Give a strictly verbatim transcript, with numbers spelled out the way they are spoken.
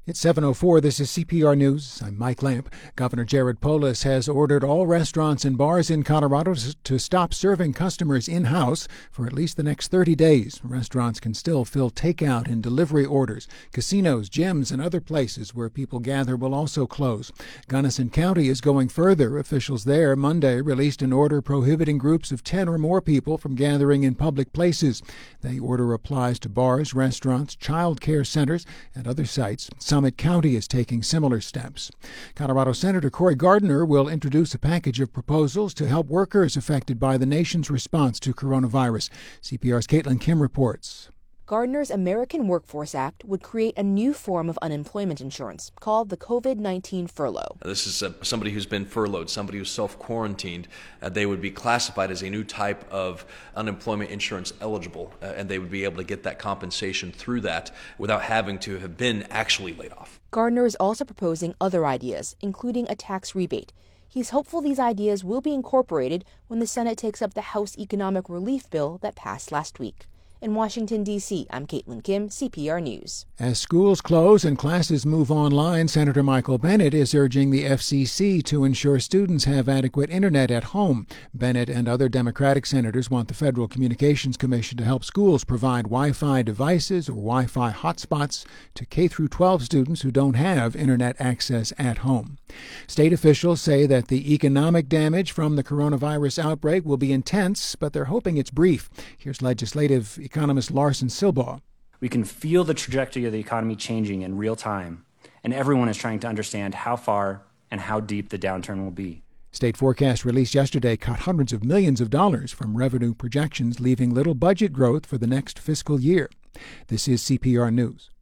It's seven oh four. This is C P R News. I'm Mike Lamp. Governor Jared Polis has ordered all restaurants and bars in Colorado to stop serving customers in-house for at least the next thirty days. Restaurants can still fill takeout and delivery orders. Casinos, gyms, and other places where people gather will also close. Gunnison County is going further. Officials there Monday released an order prohibiting groups of ten or more people from gathering in public places. The order applies to bars, restaurants, child care centers, and other sites. Summit County is taking similar steps. Colorado Senator Cory Gardner will introduce a package of proposals to help workers affected by the nation's response to coronavirus. C P R's Caitlin Kim reports. Gardner's American Workforce Act would create a new form of unemployment insurance called the COVID nineteen furlough. This is uh, somebody who's been furloughed, somebody who's self-quarantined. Uh, they would be classified as a new type of unemployment insurance eligible, uh, and they would be able to get that compensation through that without having to have been actually laid off. Gardner is also proposing other ideas, including a tax rebate. He's hopeful these ideas will be incorporated when the Senate takes up the House Economic Relief Bill that passed last week. In Washington, D C, I'm Caitlin Kim, C P R News. As schools close and classes move online, Senator Michael Bennet is urging the F C C to ensure students have adequate internet at home. Bennet and other Democratic senators want the Federal Communications Commission to help schools provide Wi-Fi devices or Wi-Fi hotspots to K through twelve students who don't have internet access at home. State officials say that the economic damage from the coronavirus outbreak will be intense, but they're hoping it's brief. Here's legislative economist Larson Silbaugh. We can feel the trajectory of the economy changing in real time, and everyone is trying to understand how far and how deep the downturn will be. State forecast released yesterday cut hundreds of millions of dollars from revenue projections, leaving little budget growth for the next fiscal year. This is C P R News.